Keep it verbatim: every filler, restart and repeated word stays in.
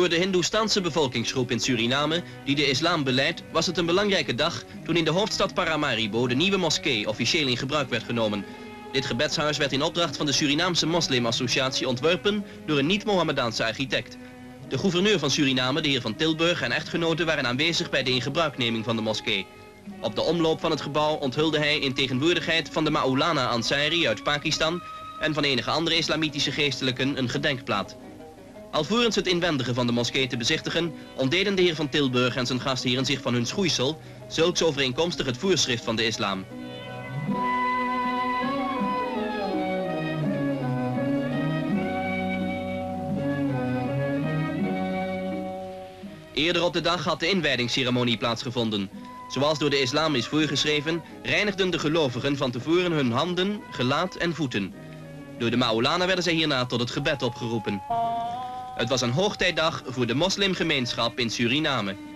Voor de Hindoestaanse bevolkingsgroep in Suriname, die de islam beleidt, was het een belangrijke dag toen in de hoofdstad Paramaribo de nieuwe moskee officieel in gebruik werd genomen. Dit gebedshuis werd in opdracht van de Surinaamse Moslimassociatie ontworpen door een niet-Mohammedaanse architect. De gouverneur van Suriname, de heer Van Tilburg, en echtgenoten waren aanwezig bij de ingebruikneming van de moskee. Op de omloop van het gebouw onthulde hij in tegenwoordigheid van de Maulana Ansari uit Pakistan en van enige andere islamitische geestelijken een gedenkplaat. Alvorens het inwendige van de moskee te bezichtigen, ontdeden de heer Van Tilburg en zijn gastheren zich van hun schoeisel, zulks overeenkomstig het voorschrift van de islam. Eerder op de dag had de inwijdingsceremonie plaatsgevonden. Zoals door de islam is voorgeschreven, reinigden de gelovigen van tevoren hun handen, gelaat en voeten. Door de Maulana werden zij hierna tot het gebed opgeroepen. Het was een hoogtijdag voor de moslimgemeenschap in Suriname.